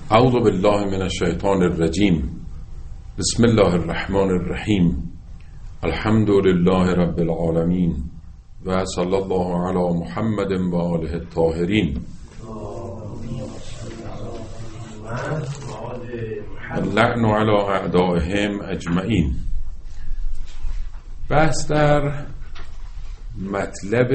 اعوذ بالله من الشیطان الرجیم. بسم الله الرحمن الرحیم. الحمد لله رب العالمین و صلی الله علی محمد و آله الطاهرین. اللعن علی اعدائهم اجمعین. بحث در مطلب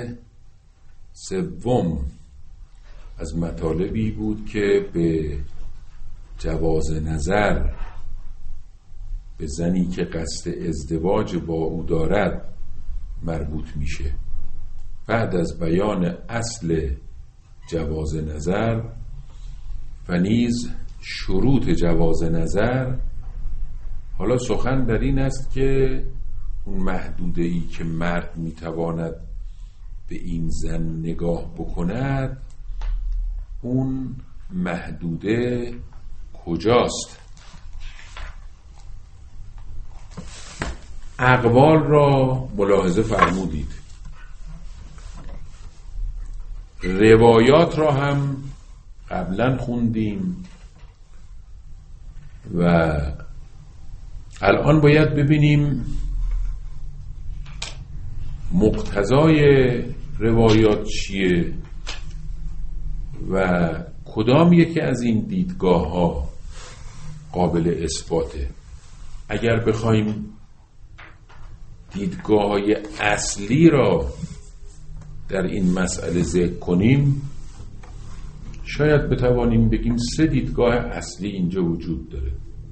سوم از مطالبی بود که به جواز نظر به زنی که قصد ازدواج با او دارد مربوط میشه. بعد از بیان اصل جواز نظر و نیز شروط جواز نظر، حالا سخن در این است که اون محدوده‌ای که مرد میتواند به این زن نگاه بکند، اون محدوده کجاست؟ اقوال را ملاحظه فرمودید، روایات را هم قبلا خوندیم و الان باید ببینیم مقتضای روایات چیه و کدام یکی از این دیدگاه ها قابل اثباته. اگر بخوایم دیدگاه های اصلی را در این مسئله ذکر کنیم، شاید بتوانیم بگیم سه دیدگاه اصلی اینجا وجود داره.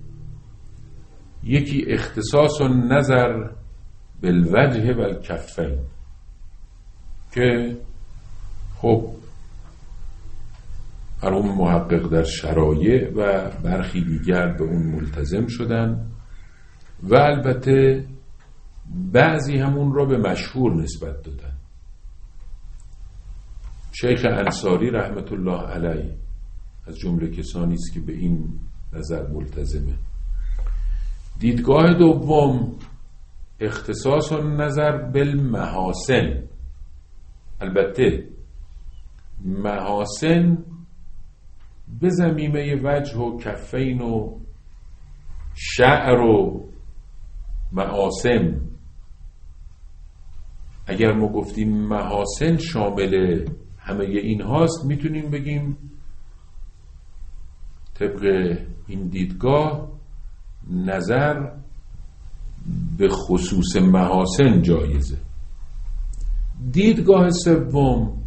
یکی اختصاص نظر بالوجه و الکفین که خب مرحوم محقق در شرایع و برخی دیگر به اون ملتزم شدن و البته بعضی همون را به مشهور نسبت دادن. شیخ انصاری رحمت الله علیه از جمله کسانی است که به این نظر ملتزمه. دیدگاه دوم اختصاص نظر بالمحاسن. البته محاسن به ضمیمه وجه و کفین و شعر و معاسم. اگر ما گفتیم محاسن شامل همه این هاست، میتونیم بگیم طبق این دیدگاه نظر به خصوص محاسن جایزه. دیدگاه سوم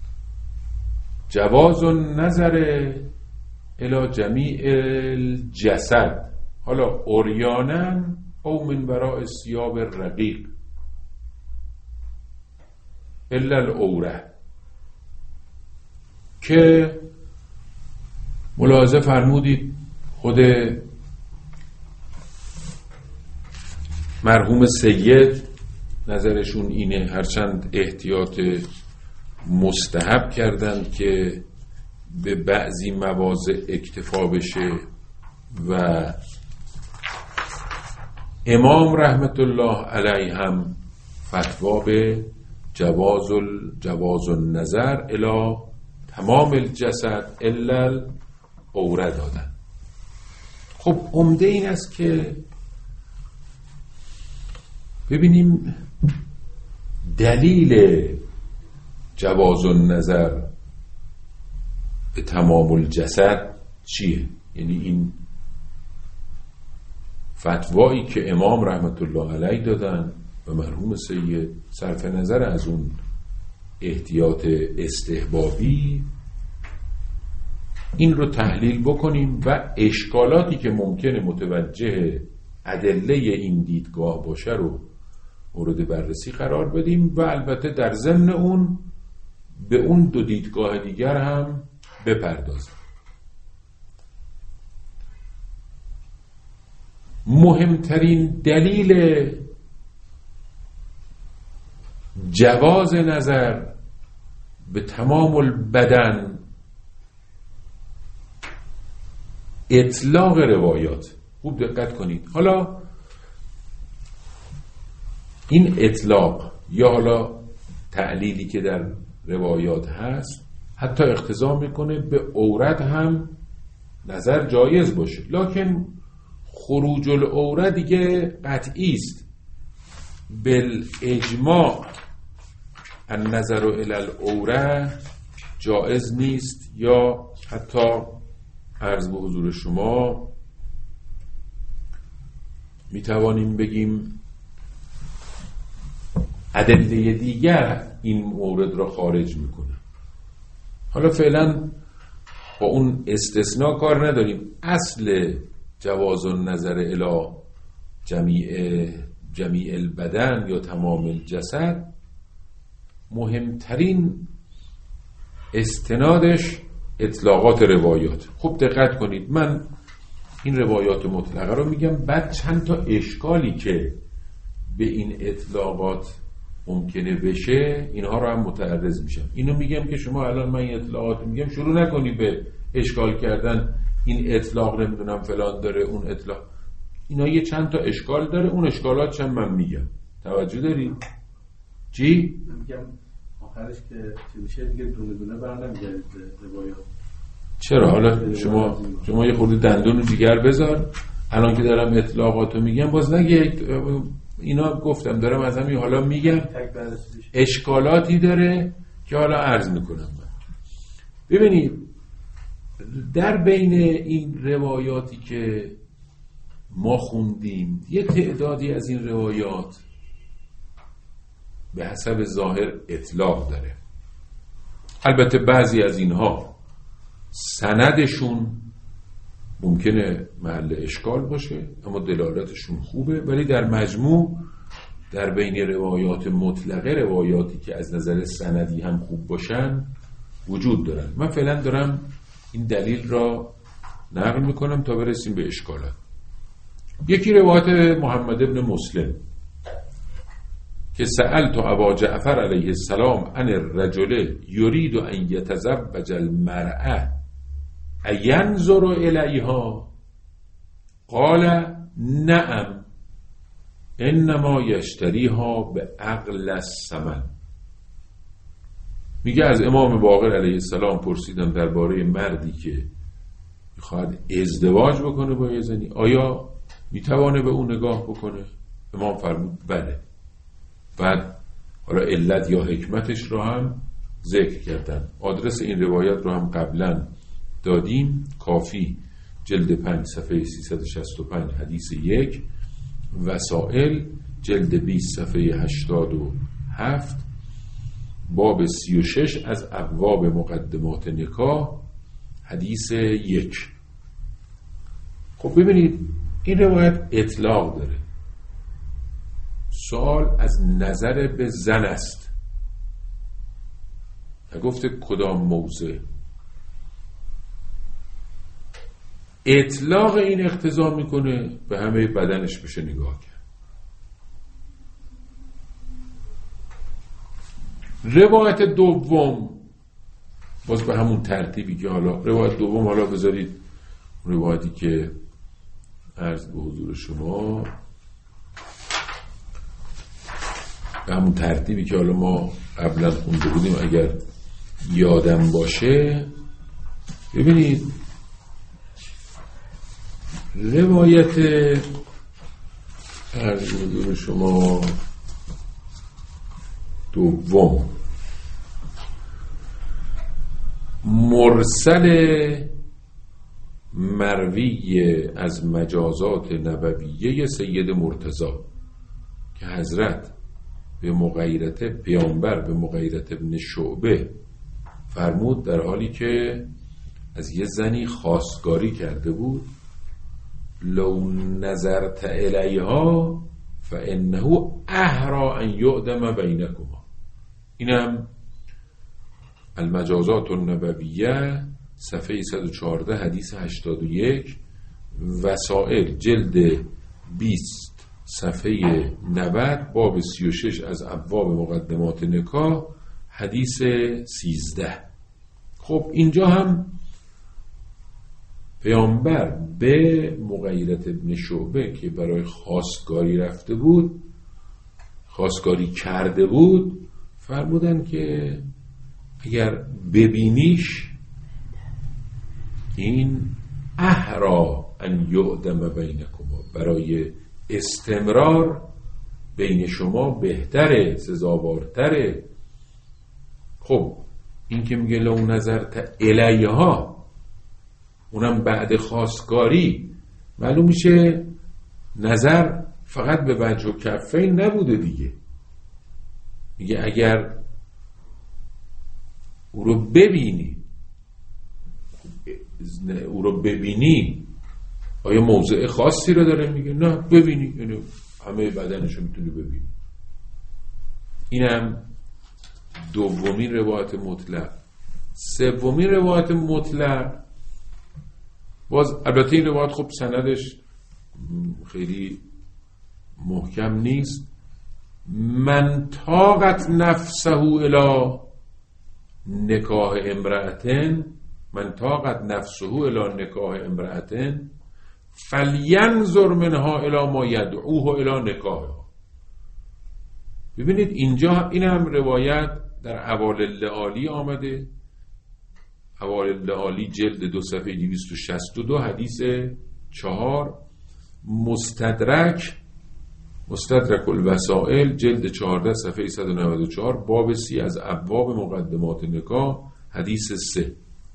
جواز نظر الی جمیع الجسد، حالا عریانا او من وراء ثیاب رقیق الا العوره، که ملاحظه فرمودید خود مرحوم سید نظرشون اینه، هرچند احتیاط مستحب کردند که به بعضی مواضع اکتفا بشه و امام رحمت الله علیه هم فتوا به جواز النظر الی تمام الجسد الا العوره دادن. خب عمده این است که ببینیم دلیل جواز النظر به تمام الجسد چیه؟ یعنی این فتوایی که امام رحمت الله علیه دادن و مرحوم سید، صرف نظر از اون احتیاط استحبابی، این رو تحلیل بکنیم و اشکالاتی که ممکنه متوجه ادله این دیدگاه باشه رو مورد بررسی قرار بدیم و البته در ضمن اون به اون دو دیدگاه دیگر هم بپردازیم. مهمترین دلیل جواز نظر به تمام البدن اطلاق روایات. خوب دقت کنید. حالا این اطلاق یا حالا تعلیلی که در روایات هست حتی اقتضا میکنه به عورت هم نظر جایز باشه، لکن خروج العوره دیگه قطعی است. بالاجماع النظر الی العوره جایز نیست، یا حتی عرض به حضور شما میتوانیم بگیم ادله دیگر این مورد را خارج میکنه. حالا فعلا با اون استثناء کار نداریم. اصل جواز النظر الی جمیع البدن یا تمام الجسد مهمترین استنادش اطلاقات روایات. خوب دقت کنید، من این روایات مطلقه رو میگم، بعد چند تا اشکالی که به این اطلاقات ممکنه بشه اینها رو هم متعرض میشم. اینو میگم که شما الان من این اطلاقات میگم شروع نکنی به اشکال کردن، این اطلاق نمیدونم فلان داره، اون اطلاق، اینا یه چند تا اشکال داره، اون اشکالات چند من میگم. توجه دارید؟ چی؟ میگم آخرش که چه میشه دیگه دونه دونه برنمیگردید روایات. چرا؟ حالا شما یه خورده دندون و جیگر بذار. الان که دارم اطلاقاتو میگم باز نگه اینا گفتم دارم از همین حالا میگم اشکالاتی داره که حالا عرض میکنم. ببینید در بین این روایاتی که ما خوندیم یه تعدادی از این روایات به حسب ظاهر اطلاق داره. البته بعضی از اینها سندشون ممکنه محل اشکال باشه اما دلالتشون خوبه، ولی در مجموع در بین روایات مطلقه روایاتی که از نظر سندی هم خوب باشن وجود دارن. من فعلا دارم این دلیل را نقل میکنم تا برسیم به اشکالات. یکی روایت محمد ابن مسلم که سألت ابا جعفر علیه السلام عن الرجل یرید ان یتزوج المرأة اینظر الیها قال نعم انما یشتریها به عقل الثمن. میگه از امام باقر علیه السلام پرسیدم درباره مردی که میخواد ازدواج بکنه با یه زنی آیا میتوانه به اون نگاه بکنه؟ امام فرمود بله. بعد حالا علت یا حکمتش رو هم ذکر کردن. آدرس این روایت رو هم قبلا دادیم، کافی جلد 5 صفحه 365 حدیث 1، وسائل جلد 20 صفحه 87 باب 36 از ابواب مقدمات نکاح حدیث 1. خب ببینید این روایت اطلاق داره. سوال از نظر به زن است، نگفته کدام موضع. اطلاق این اقتضا میکنه به همه بدنش بشه نگاه کرد. روایت دوم باز به همون ترتیبی که حالا روایت دوم، حالا بذارید روایتی که عرض به حضور شما به همون ترتیبی که حالا ما قبلا خونده بودیم اگر یادم باشه. ببینید روایت عرض به حضور شما دوم مرسل مروی از مجازات نبویه سید مرتضی که حضرت به مغیرت پیامبر به مغیرت ابن شعبه فرمود در حالی که از یه زنی خواستگاری کرده بود لو نظرت الیها فانه احرا ان یعدم بینکما. اینم المجازات النبویه صفحه 114 حدیث 81، وسائل جلد 20 صفحه 90 باب 36 از ابواب مقدمات نکاح حدیث 13. خب اینجا هم پیامبر به مغیرت ابن شعبه که برای خواستگاری رفته بود، خواستگاری کرده بود، فرمودن که اگر ببینیش این احرا ان یعدم بینکما، برای استمرار بین شما بهتره، سزاوارتره. خب این که میگه لو نظرت الیها، اونم بعد خواستگاری، معلوم میشه نظر فقط به وجه و کفین نبوده دیگه. میگه اگر او رو ببینی، او رو ببینی، آیا موضع خاصی رو داره؟ میگه نه، ببینی، یعنی همه بدنشو میتونی ببینی. اینم دومین روایت مطلق. سومین روایت مطلق، باز البته این روایت خب سندش خیلی محکم نیست. من طاقت نفسه الی نکاح امرأتن، من طاقت نفسه الی نکاح امرأتن فلینظر منها الی ما یدعوه الی نکاحها. ببینید اینجا این هم روایت در اوائل لعالی آمده، اوائل لعالی جلد 2 صفحه 262 حدیث 4، مستدرک الوسائل جلد 14 صفحه 194 باب 30 از ابواب مقدمات نکاح حدیث 3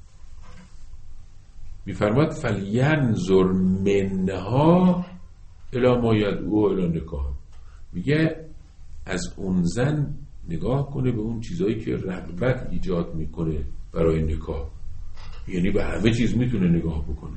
میفرماد فلینظر منها الی ما یدعوه الی نکاح. میگه از اون زن نگاه کنه به اون چیزایی که رغبت ایجاد میکنه برای نکاح، یعنی به همه چیز میتونه نگاه بکنه.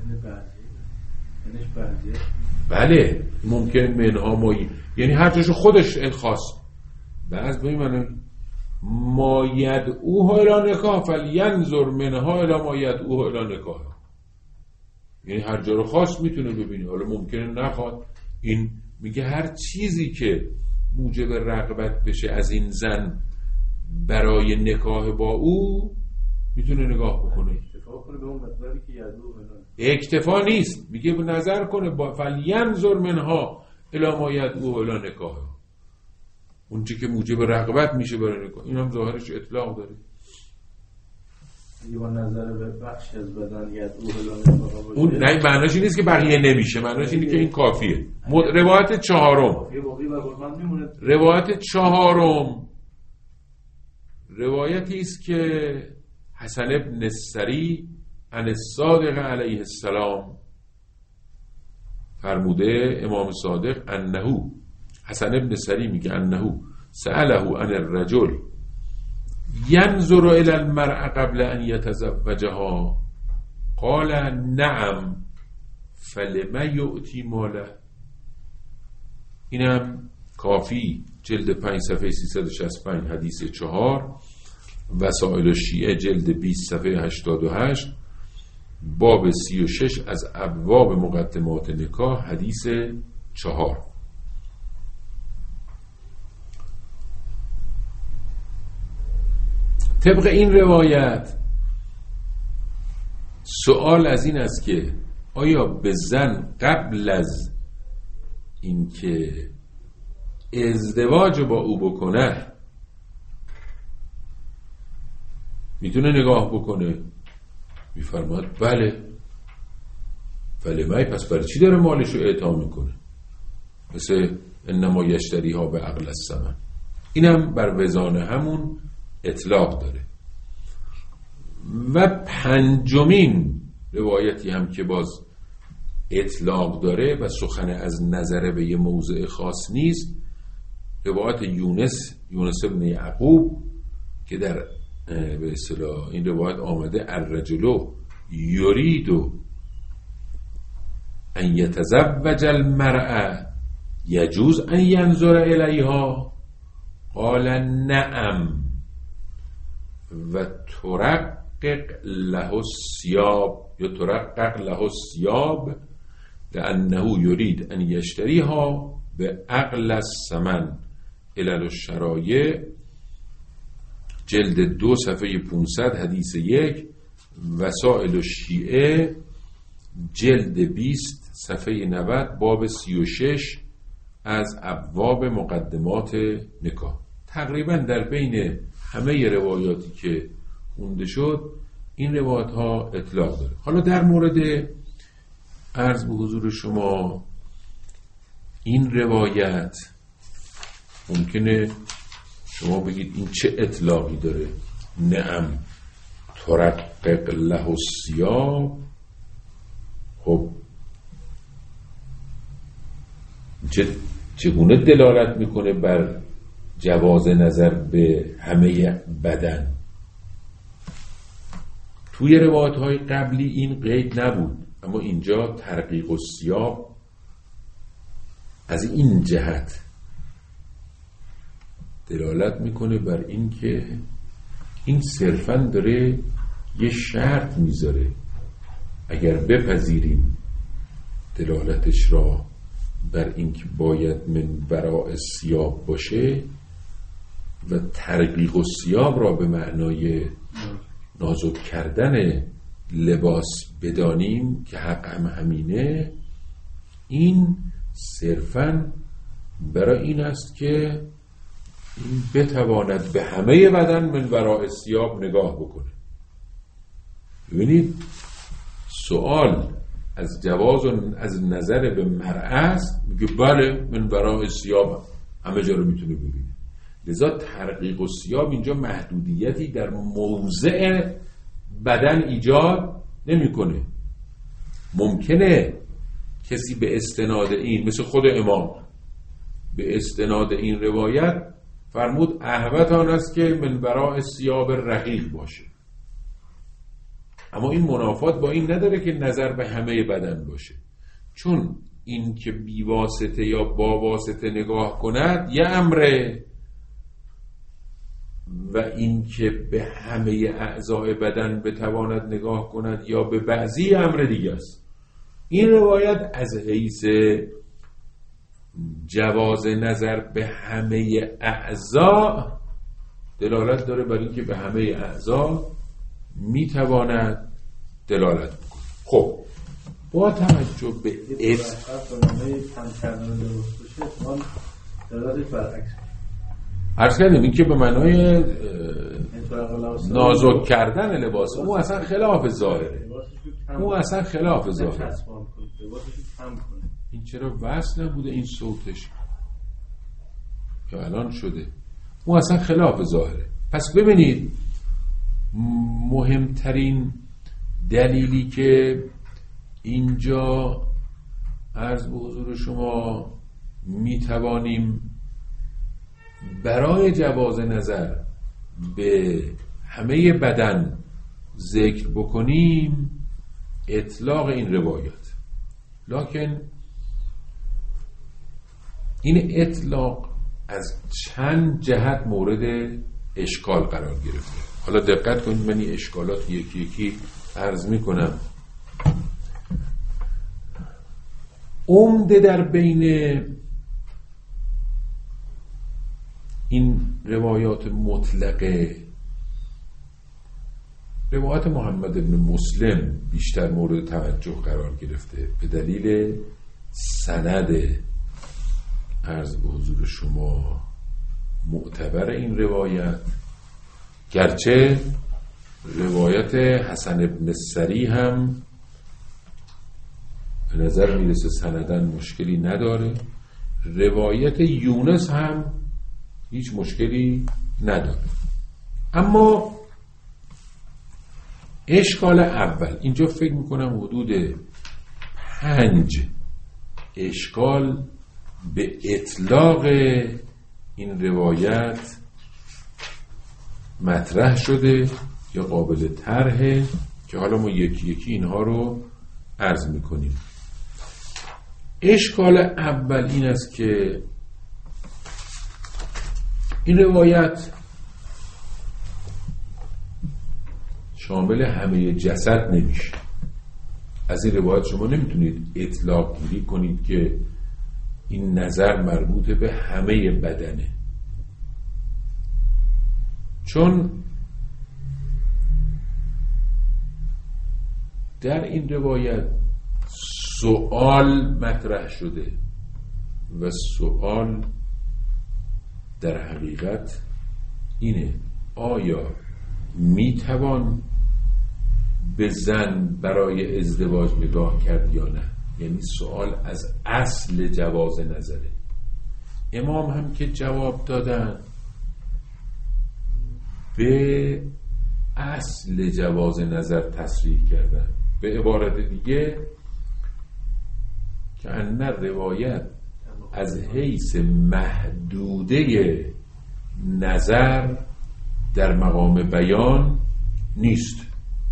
بله ممکن منها ما، یعنی هر جاشو خودش خواست. بعض به من ما یدعوه الی نکاح فلینظر منها الی ما یدعوه الی نکاح، یعنی هر جا رو خواست میتونه ببینه، حالا ممکنه نخواد. این میگه هر چیزی که موجب رغبت بشه از این زن برای نکاح با او میتونه نگاه بکنه. اکتفا نیست، میگه به نظر کنه با فلینظر منها الی ما یدعوه الی نکاح، اون چی که موجب رغبت میشه برای نکاح. این هم ظاهرش اطلاق داره. با نظر به بخش از بدن یدعوه الی نکاح باشه، اون نه معناش اینه که بقیه نمیشه، معناش اینه که این کافیه. روایت چهارم، روایت چهارم روایتی است که حسن ابن السری عن الصادق علیه السلام فرموده، امام صادق انه، حسن ابن السری میگه انه سأله عن الرجل ینظر الی المرأة قبل ان یتزوجها قال نعم فلم یؤتی ماله. اینم کافی جلد 5 صفحه 365 حدیث 4، وسائل الشیعه جلد 20 صفحه 88 باب 36 از ابواب مقدمات نکاح حدیث 4. طبق این روایت سوال از این است که آیا به زن قبل از اینکه ازدواج با او بکنه میتونه نگاه بکنه؟ میفرماد بله. فلمای، پس برای چی داره مالشو اعطا میکنه؟ مثل انما یشتریها به عقل الثمن. اینم بر وزان همون اطلاق داره. و پنجمین روایتی هم که باز اطلاق داره و سخن از نظر به یه موضع خاص نیست، روایت یونس ابن یعقوب که در به اصطلاح این روایت آمده الرجل یرید ان یتزوج المرأة یجوز ان ینظر الیها قال نعم و ترقق له الثياب یا ترقق له الثياب لانه یرید ان یشتریها به عقل الثمن علل الشرایع جلد 2 صفحه 500 حدیث 1، وسائل الشیعه جلد 20 صفحه 90 باب 36 از ابواب مقدمات نکاح. تقریبا در بین همه روایاتی که خونده شد این روایت ها اطلاق داره. حالا در مورد عرض به حضور شما این روایت ممکنه شما بگید این چه اطلاقی داره؟ نعم ترقق له الثیاب. خب چگونه دلالت میکنه بر جواز نظر به همه بدن؟ توی روایت‌های قبلی این قید نبود، اما اینجا ترقیق الثیاب از این جهت دلالت میکنه بر این که این صرفاً داره یه شرط میذاره. اگر بپذیریم دلالتش را بر این که باید من وراء الثیاب باشه و ترقیق الثیاب را به معنای نازک کردن لباس بدانیم که حق هم همینه، این صرفاً برای این است که این بتواند به همه بدن من وراء الثیاب نگاه بکنه. ببینید سوال از جواز و از نظر به مرأة است، میگه بله من وراء الثیاب همه جا رو میتونه ببینه. لذا ترقیق الثیاب اینجا محدودیتی در موضع بدن ایجاد نمیکنه. ممکنه کسی به استناد این، مثل خود امام به استناد این روایت فرمود احوط آن است که من وراء الثیاب رقیق باشه، اما این منافات با این نداره که نظر به همه بدن باشه، چون این که بی واسطه یا با واسطه نگاه کند یه امره و این که به همه اعضای بدن بتواند نگاه کند یا به بعضی امر دیگه است. این روایت از حیث جواز نظر به همه اعضا دلالت داره بر این که به همه اعضا میتواند دلالت بکنه. خب با توجه به عرض کردیم این که به معنای نازک کردن لباس، اون اصلا خلاف ظاهره، اون اصلا خلاف ظاهره. این چرا وصل نبوده این صوتش که الان شده؟ اون اصلا خلاف ظاهره. پس ببینید مهمترین دلیلی که اینجا عرض به حضور شما میتوانیم برای جواز نظر به همه بدن ذکر بکنیم اطلاق این روایت، لکن این اطلاق از چند جهت مورد اشکال قرار گرفته. حالا دقت کنید، من این اشکالات یکی یکی عرض میکنم. عمده در بین این روایات مطلقه روایت محمد بن مسلم بیشتر مورد توجه قرار گرفته به دلیل سند عرض به حضور شما معتبر این روایت، گرچه روایت حسن بن سری هم به نظر میرسه سندن مشکلی نداره، روایت یونس هم هیچ مشکلی نداره. اما اشکال اول اینجا فکر میکنم حدود 5 اشکال به اطلاق این روایت مطرح شده یا قابل طرحه که حالا ما یکی یکی اینها رو عرض میکنیم. اشکال اول این است که این روایت شامل همه جسد نمیشه. از این روایت شما نمیتونید اطلاق گیری کنید که این نظر مربوط به همه بدنه، چون در این روایت سوال مطرح شده و سوال در حقیقت اینه: آیا میتوان به زن برای ازدواج نگاه کرد یا نه؟ یعنی سوال از اصل جواز نظره. امام هم که جواب دادن به اصل جواز نظر تصریح کردن. به عبارت دیگه که ان روایت از حیث محدوده نظر در مقام بیان نیست.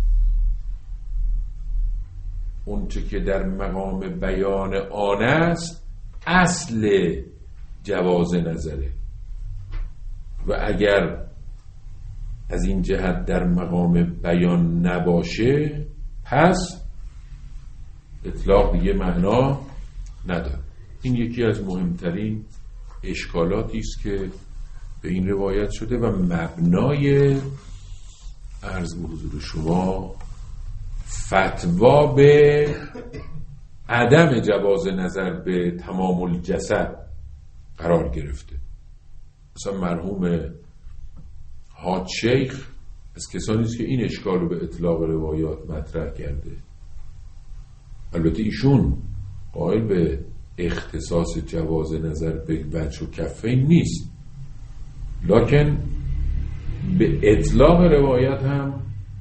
اون چه که در مقام بیان آن است اصل جواز نظره و اگر از این جهت در مقام بیان نباشه پس اطلاق دیگه معنا نداره. این یکی از مهمترین اشکالاتی است که به این روایت شده و مبنای عرض به حضور شما فتوا به عدم جواز نظر به تمام الجسد قرار گرفته. مثلا مرحوم حاج شیخ از کسانی است که این اشکال رو به اطلاق روایات مطرح کرده. البته ایشون قائل به اختصاص جواز نظر به وجه و کفین نیست، لکن به اطلاق روایت هم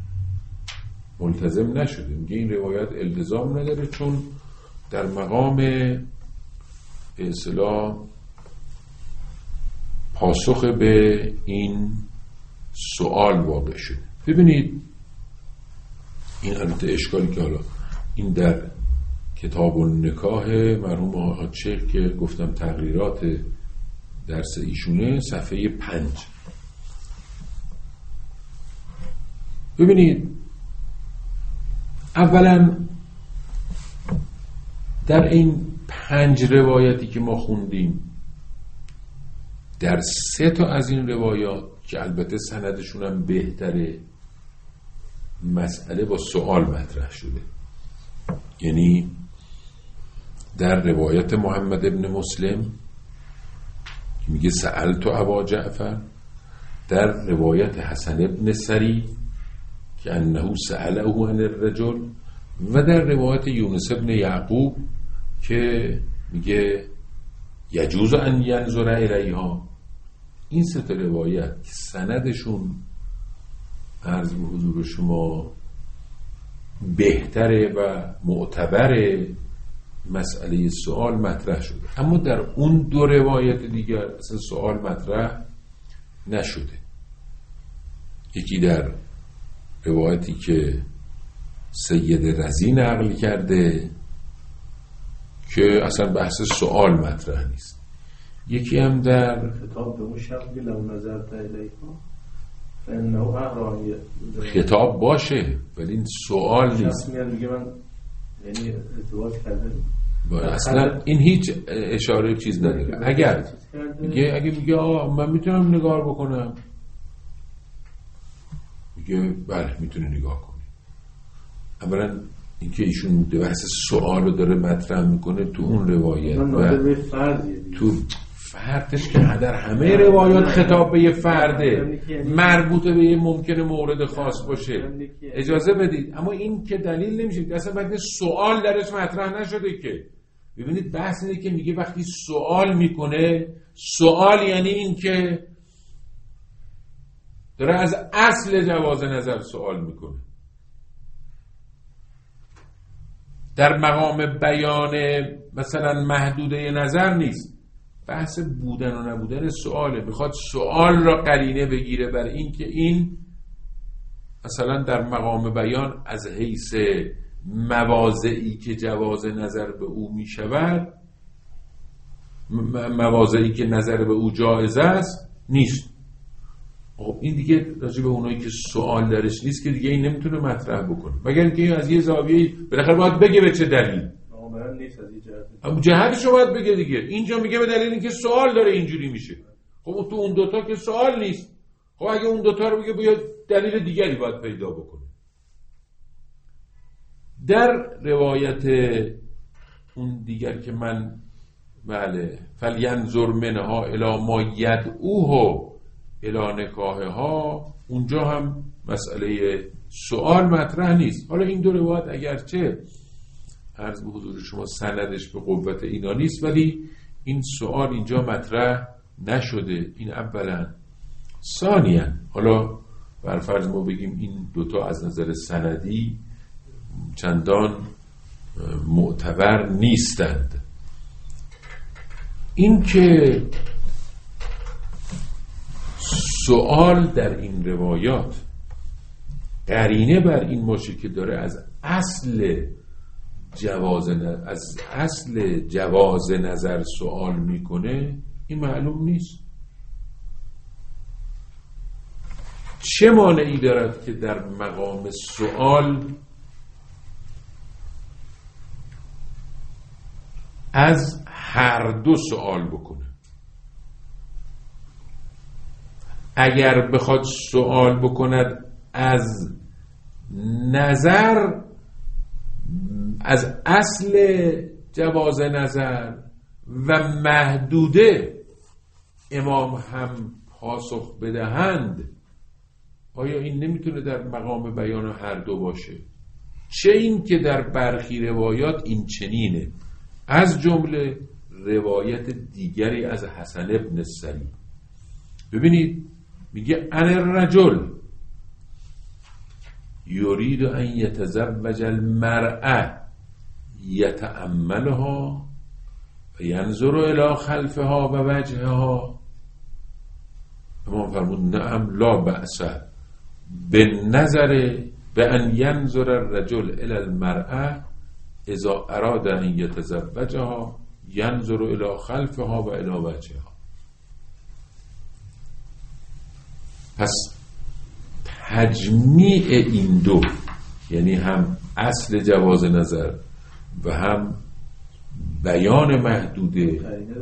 ملتزم نشده. میگه این روایت التزام نداره چون در مقام به اصطلاح پاسخ به این سوال واقع شده. ببینید این البته اشکالی که حالا این در کتاب النکاح مرحوم حاج شیخ که گفتم تقریرات درس ایشونه صفحه 5. ببینید اولا در این 5 روایتی که ما خوندیم در 3 تا از این روایات که البته سندشون هم بهتره مسئله با سوال مطرح شده. یعنی در روایت محمد ابن مسلم که میگه سألت ابا جعفر، در روایت حسن ابن سری که انه سأله عن الرجل، و در روایت یونس ابن یعقوب که میگه یجوز ان ینظر الیها. این 3 تا روایت که سندشون عرض به حضور شما بهتره و معتبره مسئله سوال مطرح شده، اما در اون 2 روایت دیگر اصلا سوال مطرح نشده. یکی در روایتی که سید رضی نقل کرده که اصلا بحث سوال مطرح نیست. یکی هم در خطاب به اون شخص که لو نظرت الیها فانه احرانی، خطاب باشه ولی این سوال نیست. میگه من یعنی ازدواج کرده اصلا این هیچ اشاره چیز نداره. اگر میگه آقا من میتونم نگاه بکنم، میگه بله میتونه نگاه کنی. اولا اینکه ایشون بحث سوال رو داره مطرح میکنه تو اون روایت و تو فردش که در همه روایات خطاب به یه فرده مربوطه به یه ممکنه مورد خاص باشه اجازه بدید، اما این که دلیل نمیشه. اصلا وقتی سوال درش مطرح نشده که ببینید بحث اینه که میگه وقتی سوال میکنه، سوال یعنی این که داره از اصل جواز نظر سوال میکنه، در مقام بیان مثلا محدوده نظر نیست. بحث بودن و نبودن سواله، میخواد سوال را قرینه بگیره بر این که این مثلا در مقام بیان از حیث مواضعی که جواز نظر به او میشود، مواضعی که نظر به او جایز است نیست. خب این دیگه راجع به اونایی که سوال درش نیست که دیگه این نمیتونه مطرح بکنه، مگر اینکه از یه زاویه بالاخره باید بگه به چه دلیل. نیست از این جهت، جهتشو باید بگه دیگه. اینجا میگه به دلیل اینکه سوال داره اینجوری میشه. خب تو اون 2 تا که سوال نیست. خب اگه اون 2 تا رو بگه باید دلیل دیگری باید پیدا بکنه. در روایت اون دیگر که من بله فلینظر منها الی ما یدعوه الی نکاحها، اونجا هم مسئله سوال مطرح نیست. حالا این 2 روایت اگرچه عرض به حضور شما سندش به قوت اینا نیست، ولی این سوال اینجا مطرح نشده. این اولا. ثانیاً حالا برفرض ما بگیم این دوتا از نظر سندی چندان معتبر نیستند، این که سوال در این روایات قرینه بر این باشه که داره از اصل جواز نظر سوال میکنه، این معلوم نیست. چه مانعی دارد که در مقام سوال از هر دو سوال بکنه؟ اگر بخواد سوال بکند از نظر، از اصل جواز نظر و محدوده امام هم پاسخ بدهند، آیا این نمیتونه در مقام بیان هر دو باشه؟ چه این که در برخی روایات این چنینه، از جمله روایت دیگری از حسن ابن سری. ببینید میگه ان الرجل یرید ان یتزوج المرأة یتأملها و ینظر الی خلفها و وجهها. امام فرمود نعم لا بأس بالنظر بأن ینظر الرجل الی المرأة اذا اراد ان یتزوجها ینظر الی خلفها و الی وجهها. پس تجمیع این دو، یعنی هم اصل جواز نظر و هم بیان محدوده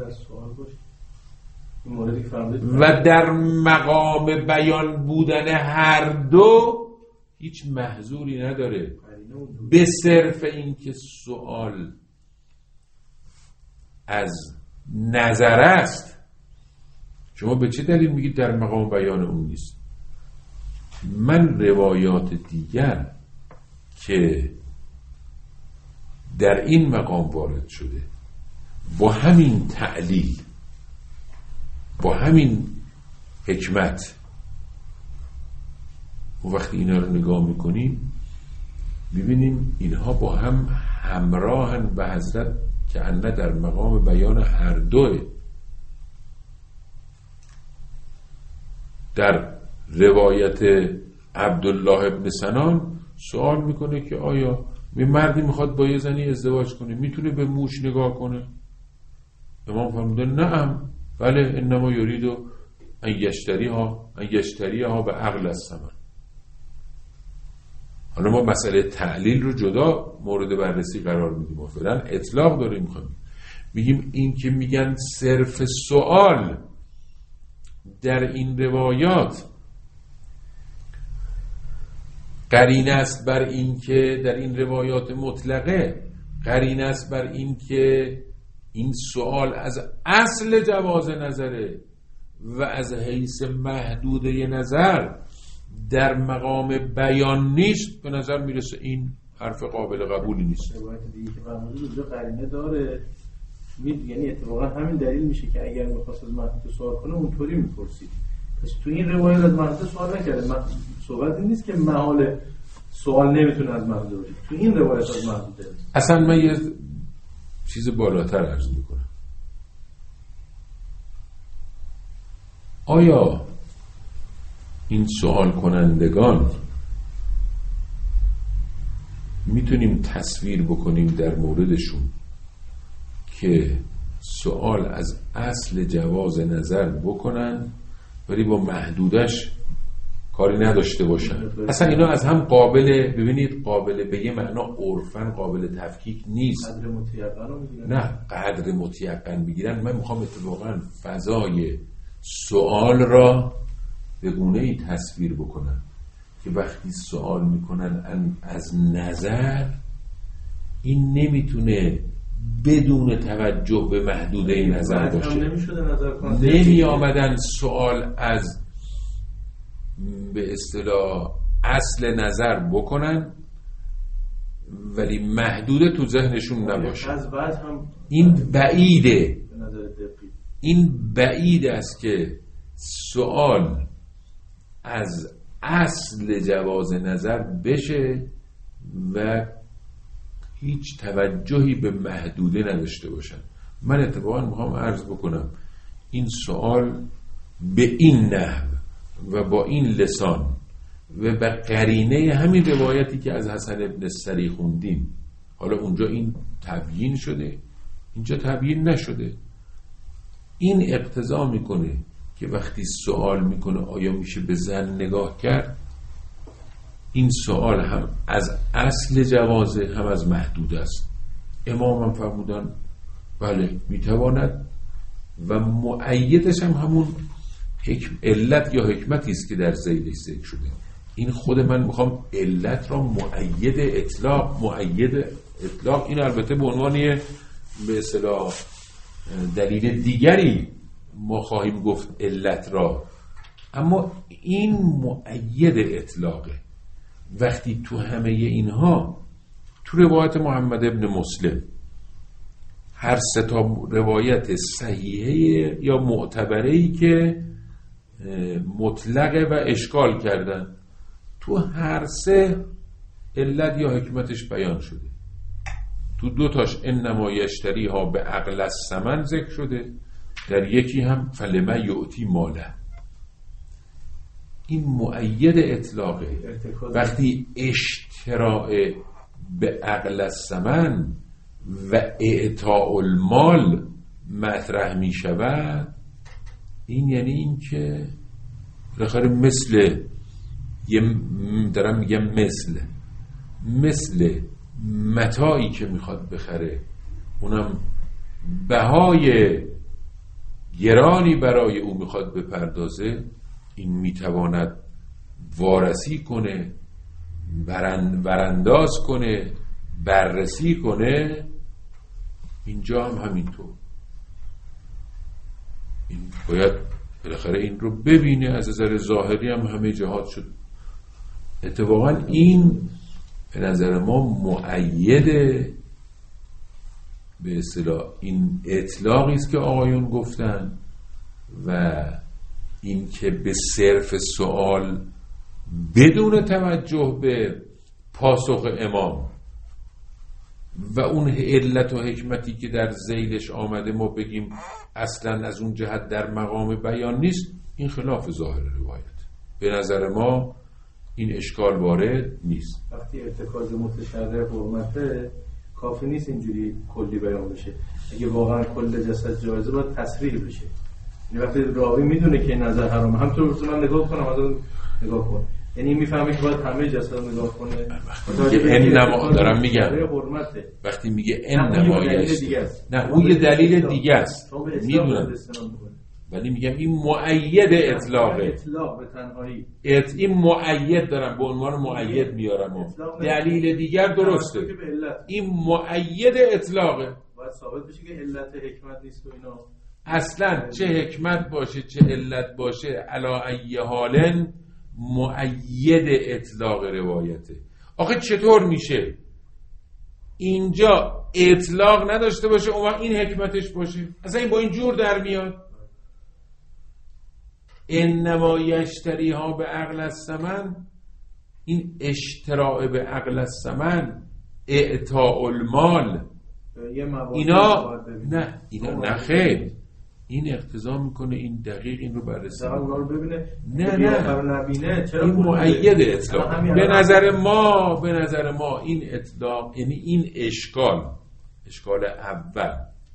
و در مقام بیان بودن هر دو هیچ محظوری نداره، به صرف این که سوال از نظر است. شما به چه دلیل میگید در مقام بیان اون نیست؟ من روایات دیگر که در این مقام وارد شده با همین تعلیل، با همین حکمت، و وقتی اینا رو نگاه میکنیم ببینیم اینها با هم همراهن به حضرت که انه در مقام بیان هر دوه. در روایت عبدالله ابن سنان سوال میکنه که آیا یه مردی میخواد با یه زنی ازدواج کنه میتونه به موش نگاه کنه؟ امام فرموده نعم بله، انما یریدو ان یشتریها به عقل الثمن. حالا ما مسئله تعلیل رو جدا مورد بررسی قرار میدیم و فعلا اطلاق داریم میگیم این که میگن صرف سوال در این روایات قرینه است بر این که در این روایات مطلقه قرینه است بر این که این سوال از اصل جواز نظره و از حیث محدوده نظر در مقام بیان نیست. به نظر میرسه این حرف قابل قبولی نیست. روایت دیگه که فرمودید اونجا قرینه داره، یعنی اتفاقا همین دلیل میشه که اگر می‌خواست از محدود سوال کنه اونطوری میپرسید. پس تو این روایت از محدود سوال نکرده. صحبت این نیست که محال سوال نمیتونه از محدود باشه. تو این روایت از محدوده. اصلا من یه چیز بالاتر عرض میکنم. آیا این سوال کنندگان میتونیم تصویر بکنیم در موردشون که سوال از اصل جواز نظر بکنن ولی با محدودش کاری نداشته باشن؟ اصلا اینا از هم قابل، ببینید قابل به یه معنا عرفن قابل تفکیک نیست. قدر متیقن رو میگیرن؟ نه قدر متیقن میگیرن. من میخوام اتفاقا فضای سوال را به گونه‌ای تصویر بکنم که وقتی سوال میکنن از نظر، این نمیتونه بدون توجه به محدوده نظر باشه. نمی آمدن سوال از به اصطلاح اصل نظر بکنن ولی محدوده تو ذهنشون نباشه. از بعد هم این بعیده، به نظر دقیق این بعید است که سوال از اصل جواز نظر بشه و هیچ توجهی به محدوده نداشته باشن. من اتفاقا میخوام عرض بکنم این سوال به این نحو و با این لسان و به قرینه همین روایتی که از حسن ابن السری خوندیم، حالا اونجا این تبیین شده اینجا تبیین نشده، این اقتضا میکنه که وقتی سوال میکنه آیا میشه به زن نگاه کرد، این سوال هم از اصل جوازه هم از محدود است. امام هم فرمودن بله میتواند و مؤیدش هم همون علت یا حکمتی است که در ذیلش ذکر شده. این خود من میخوام علت را مؤید اطلاق این البته به عنوان به اصطلاح دلیل دیگری ما خواهیم گفت علت را، اما این مؤید اطلاقه. وقتی تو همه اینها تو روایت محمد ابن مسلم هر سه تا روایت صحیحه یا معتبره‌ای که مطلقه و اشکال کردن، تو هر سه علت یا حکمتش بیان شده. تو دو تاش انما یشتریها به عقل الثمن ذکر شده، در یکی هم فلما یعطی ماله. این مؤید اطلاقه. وقتی اشتراء به عقل الثمن و اعطاء المال مطرح می شود، این یعنی این که بالاخره مثل دارم میگم مثل متاعی که میخواد بخره، اونم بهای گرانی برای او میخواد بپردازه، این میتواند وارسی کنه، برانداز کنه، بررسی کنه. اینجا هم همینطور این باید بالاخره این رو ببینه. از نظر ظاهری هم همه جهات شد. اتفاقا این به نظر ما مؤیده به اصطلاح این اطلاقی است که آقایون گفتن و این که به صرف سوال بدون توجه به پاسخ امام و اون علت و حکمتی که در ذیلش آمده ما بگیم اصلا از اون جهت در مقام بیان نیست، این خلاف ظاهر روایت. به نظر ما این اشکال وارد نیست. وقتی ارتکاز متشرع حرمته کافی نیست اینجوری کلی بیان بشه. اگه واقعا کل جسد جایزه باید تصریح بشه. یعنی وقتی راوی میدونه که نظر حرامه، همطور که من نگاه کنم از نگاه کن، یعنی میفهمه که باید همه جسد رو نگاه کنه. انما دارم میگم وقتی میگه انما نه اون یه دلیل دیگه است میدونم، ولی میگم این مؤید اطلاقه. اطلاق به تنهایی این مؤید دارم به عنوان مؤید میارم. دلیل دیگر درسته، این مؤید اطلاقه. باید ثابت بشه که علت حکمت نیست و اینا. اصلا چه حکمت باشه چه علت باشه علی ای حال مؤید اطلاق روایته. آخه چطور میشه اینجا اطلاق نداشته باشه اون وقت این حکمتش باشه؟ اصلا این با این جور در میاد. انما یشتریها به عقل الثمن، این اشتراء به عقل الثمن، اعطاء المال، اینا نه خیر، این اقتضا میکنه این دقیق این رو بررسی ببینه. نه این مؤید اطلاق. به نظر ما این اطلاق یعنی این اشکال اول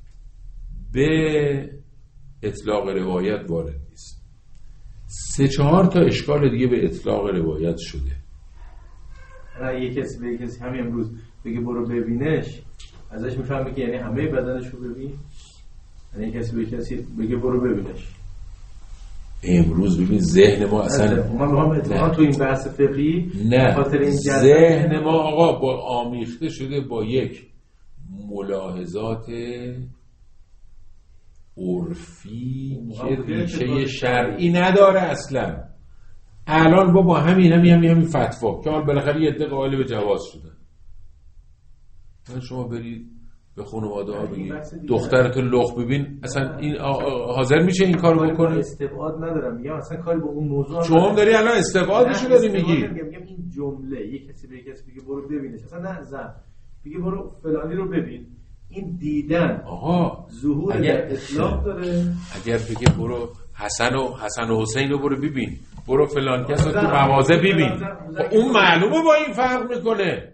به اطلاق روایت وارد نیست. 3-4 تا اشکال دیگه به اطلاق روایت شده. یک کسی به کسی همین امروز بگه برو ببینش، ازش میفهمه که یعنی همه بدنش رو ببین. یعنی کسی به کسی بگه برو ببینش امروز ببین ذهن ما اصلا من تو این بحث فقهی خاطر این ذهن ما آقا با آمیخته شده با یک ملاحظات عرفی که ریشه شرعی نداره اصلا. الان با همین فتوا که حال بالاخره یه عده قائل به جواز شدن، شما برید به خانواده ها بگید دخترتو لخ ببین، اصلا این حاضر میشه این کارو بکنه؟ استبعاد ندارم، میگم اصلا کاری با اون موضوع شما داری الان استبعادشو داری میگی. میگم این جمله یک کسی به کسی بگه برو ببینش، اصلا نه زن بگه برو فلانی رو ببین، این دیدن ظهور در اطلاق داره. اگر بگه برو حسن و حسین رو برو ببین، برو فلان کس رو تو مغازه ببین، اون معلومه با این فرق میکنه.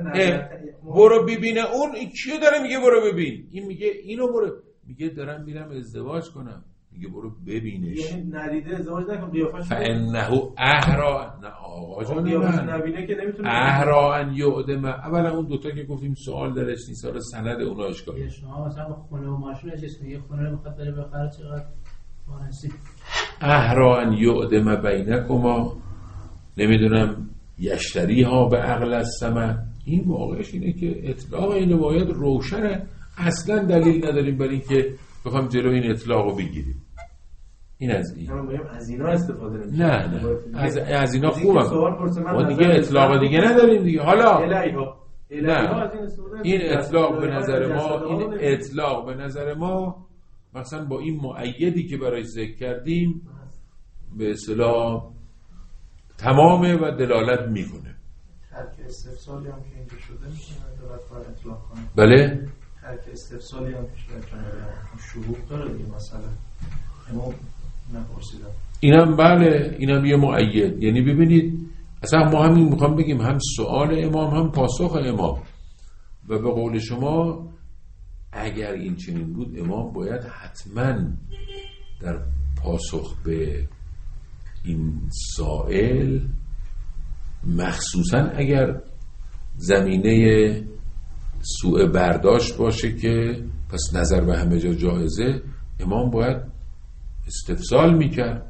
برو ببینه اون کیو داره میگه برو ببین، این میگه اینو برو، میگه دارم میرم ازدواج کنم، میگه برو ببینش. یعنی ندیده ازدواج نکن، قیافش فانه احرا، نه آقا جان نبینه که نمیتونه احرا ان یعدم. اولا اون دوتا که گفتیم سوال درش نیست، حالا سند اونها اشکال. شما مثلا خونه و ماشین نشست میگه خونه رو میخواد بره بخره، چقدر وانسی احرا ان یعدم بینکما، نمیدونم یشتری ها به عقل الثمن. این واقعش اینه که اطلاق این باید روشنه، اصلا دلیل نداریم برای اینکه بخوام جلو این اطلاق رو بگیریم. این از این از اینا استفاده نمیشه. نه از اینا خوبه، ما دیگه اطلاق دیگه نداریم دیگه. حالا نه این اطلاق به نظر ما مثلا با این مؤیدی که برای ذکر کردیم به اصطلاح تمامه و دلالت میکنه. ترک استفسالی هم که اینجا شده میشه دلالت بر اطلاق کنه. بله ترک استفسالی هم که شده شروع داره دیگه، مثلا امام نپرسیدم اینم بله، اینم یه مؤید. یعنی ببینید اصلا ما همین میخوام بگیم هم سوال امام هم پاسخ امام، و به قول شما اگر این چنین بود امام باید حتما در پاسخ به این سائل، مخصوصا اگر زمینه سوء برداشت باشه که پس نظر به همه جا جایزه، امام باید استفسال میکرد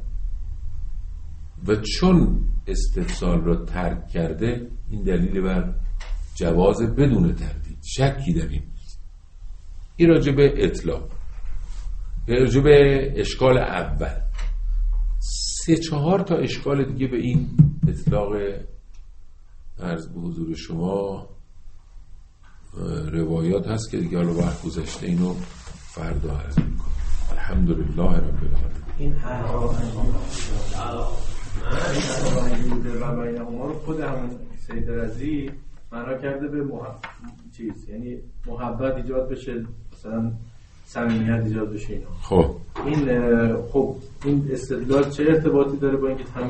و چون استفسال را ترک کرده این دلیل بر جواز بدون تردید، شکی در این نیست. این راجع به اطلاق. راجع به اشکال اول 3-4 تا اشکال دیگه به این اطلاق عرض به حضور شما روایات هست که دیگه حالا وقت گذشته اینو فردا عرض میکنم. الحمدلله رب العالمین. این و بینهما رو خود همون سید رضی معنا کرده به چیز، یعنی محبت ایجاد بشه، مثلا صمیمیت ایجاد بشه اینا. خب این استدلال چه ارتباطی داره با اینکه